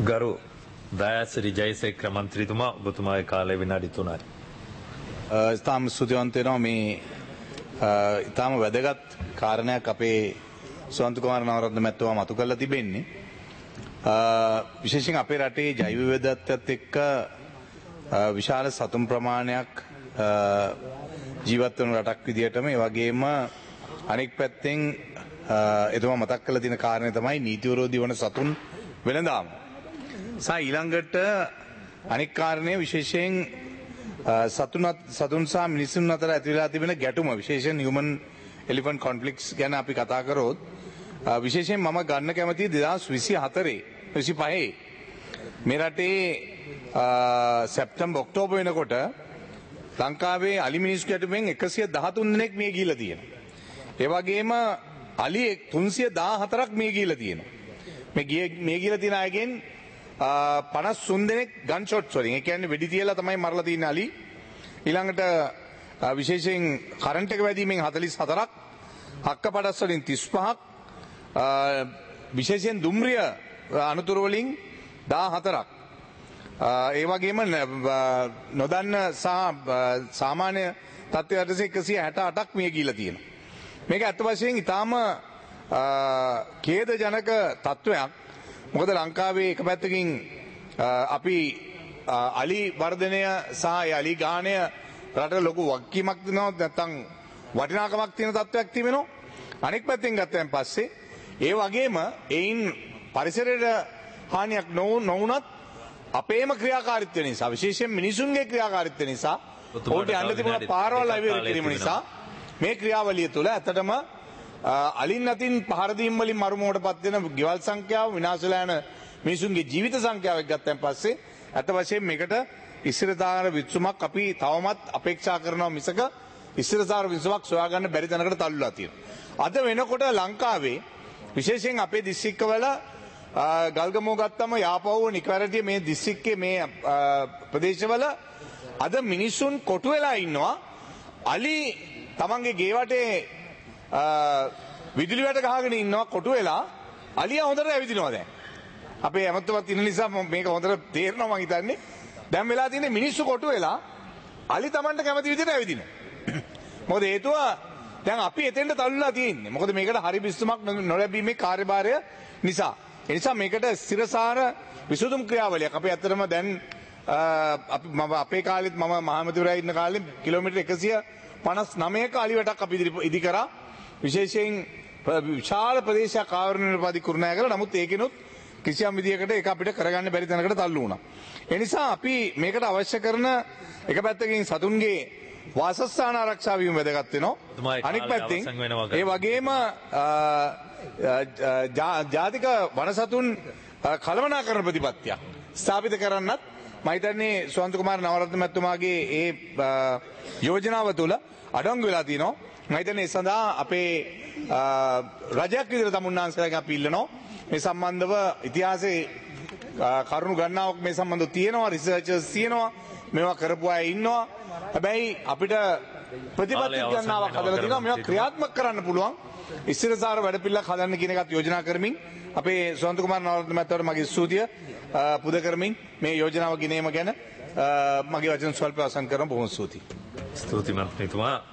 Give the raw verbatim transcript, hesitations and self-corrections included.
ගරු දයාසිරි ජයසේකර මන්ත්‍රීතුමා ඔබතුමාගේ කාලය විනාඩි තුනයි. ඉතාම ස්තුතිවන්ත වෙනවා මේ ඉතාම වැදගත් කාරණයක් අපේ සුවන්ත කුමාර නවරත්න මැතිතුමා මතු කරලා තිබෙන්නේ. විශේෂයෙන් අපේ රටේ ජෛව විවිධත්වයත් එක්ක විශාල සතුන් ප්‍රමාණයක් ජීවත් වන රටක් විදිහටම ඒ වගේම අනෙක් පැත්තෙන් එතුමා මතක් කරලා තියෙන කාරණය තමයි නීති විරෝධී වන සතුන් වෙනදාම. සා ඊළඟට අනෙක් කාරණය විශේෂයෙන් සතුන් සතුන් සහ මිනිසුන් අතර ඇති වෙලා තිබෙන ගැටුම විශේෂයෙන් human elephant conflicts ගැන අපි කතා කරොත් විශේෂයෙන් මම ගන්න කැමතියි දෙදාස් විසිහතරේ විසිපහේ මේ රටේ සැප්තැම්බර් ඔක්තෝබර් වෙනකොට ලංකාවේ අලි මිනිස් ගැටුමෙන් එකසිය දහතුන් දෙනෙක් මිය ගිහිලා තියෙනවා. ඒ වගේම අලි තුන්සිය දහහතරක් මිය ගිහිලා තියෙනවා. මේ මිය ගිහිලා තියෙන අයගෙන් පනස් තුන් දෙනෙක් ගන් ෂොට්ස් වලින්. ඒ කියන්නේ වෙඩි තියලා තමයි මරලා තියෙන අලි. ඊළඟට විශේෂයෙන් කරන්ට් එක වැදීමෙන් හතළිස් හතරක්, හක්කපඩස් වලින් තිස් පහක්, විශේෂයෙන් දුම්රිය අනතුරු වලින් දහහතරක්. ඒ වගේම නොදන්න සහ සාමාන්‍ය තත්ත්වයට එකසිය හැට අටක් මිය ගිහිලා තියෙනවා. මේක අත් වශයෙන් ඊටාම ඛේදජනක තත්ත්වයක්. මොකද ලංකාවේ එක පැත්තකින් අපි අලි වර්ධනය සහ අලි ගාණය රටට ලොකු වගකීමක් දෙනවා නැත්නම් වටිනාකමක් තියෙන තත්ත්වයක් තිබෙනවා. අනෙක් පැත්තෙන් ගත්තන් පස්සේ ඒ වගේම එයින් පරිසරයට හානියක් නොවුනත් අපේම ක්‍රියාකාරීත්වය නිසා විශේෂයෙන් මිනිසුන්ගේ ක්‍රියාකාරීත්වය නිසා ඔවුන්ට යන්න තිබුණ පාරවල් අයිවර කිරීම නිසා මේ ක්‍රියාවලිය තුළ ඇත්තටම අලින් අතින් පහර දීම් වලින් මරුමුවට පත් වෙන ගෙවල් සංඛ්‍යාව විනාශ වෙලා යන මිනිසුන්ගේ ජීවිත සංඛ්‍යාවක් ගත්තන් පස්සේ අත වශයෙන් මේකට ඉස්තිරතාවර විසුමක් අපි තවමත් අපේක්ෂා කරනවා මිසක ඉස්තිරතාවර විසුමක් සොයා ගන්න බැරි තැනකට තල්ලුලා තියෙනවා. අද වෙනකොට ලංකාවේ විශේෂයෙන් අපේ දිස්ත්‍රික්කවල ගල්ගමුව ගත්තම යාපහුව නිකවරටිය මේ දිස්ත්‍රික්කයේ මේ ප්‍රදේශවල අද මිනිසුන් කොටු වෙලා ඉන්නවා. අලි තමන්ගේ ගේ වටේ විදුලි වැට ගහගෙන ඉන්නවා කොටු වෙලා. අලියා හොඳට ඇවිදිනවා දැන්. අපේ ඇමතුමත් ඉන්න නිසා මේක හොඳට තේරෙනවා මං හිතන්නේ. දැන් වෙලා තියෙන්නේ මිනිස්සු කොටු වෙලා අලි Tamanට කැමති විදිහට ඇවිදිනවා. මොකද හේතුව දැන් අපි එතෙන්ට තල්ලුලා තියෙන්නේ. මොකද මේකට හරි විසඳුමක් නොලැබීමේ කාර්යභාරය නිසා. ඒ නිසා මේකට ස්ථිරසාර විසඳුම් ක්‍රියාවලියක් අපි ඇත්තටම දැන් අපි මම අපේ කාලෙත් මම මහමැතිවරයා ඉන්න කාලේ කිලෝමීටර් එකසිය පනස් නවයක අලි වැටක් අපි ඉදි කරා. විශේෂයෙන් විශාල ප්‍රදේශයක් ආවරණය පදි කුරුණෑ කළා. නමුත් ඒකිනුත් කිසියම් විදියකට ඒක අපිට කරගන්න බැරි තැනකට තල්ලු වුණා. ඒ නිසා අපි මේකට අවශ්‍ය කරන එක පැත්තකින් සතුන්ගේ වාසස්ථාන ආරක්ෂා වීම වැදගත් වෙනවා. අනෙක් පැත්තෙන් ඒ වගේම ජාතික වනසතුන් කළමනාකරණ ප්‍රතිපත්තියක් ස්ථාපිත කරන්නත් මම හිතන්නේ සුවන්ත කුමාර නවරත්න මැතිතුමාගේ ඒ යෝජනාව තුළ අඩංගු වෙලා තියෙනවා. මම හිතන්නේ ඒ සඳහා අපේ රජයක් විදිහට තමුන්නාන්සලාගෙන් අපි ඉල්ලනවා මේ සම්බන්ධව ඉතිහාසයේ කරුණු ගණනාවක් මේ සම්බන්ධව තියෙනවා, රිසර්චර්ස් තියෙනවා, මේවා කරපු අය ඉන්නවා. හැබැයි අපිට ප්‍රතිපත්ති ගණනාවක් හදලා තියෙනවා, මේවා ක්‍රියාත්මක කරන්න පුළුවන් ඉස්තිරසාර වැඩපිළිවෙලක් හදන්න කියන එකත් යෝජනා කරමින් අපේ සුවන්ත කුමාර නවරත්න මැතිවරයාට මගේ ස්තුතිය පුද කරමින් මේ යෝජනාව ගෙනීම ගැන මගේ වචන ස්වල්ප අවසන් කරන බොහොම ස්තුතියි. ස්තුතියි මන්ත්‍රීතුමා.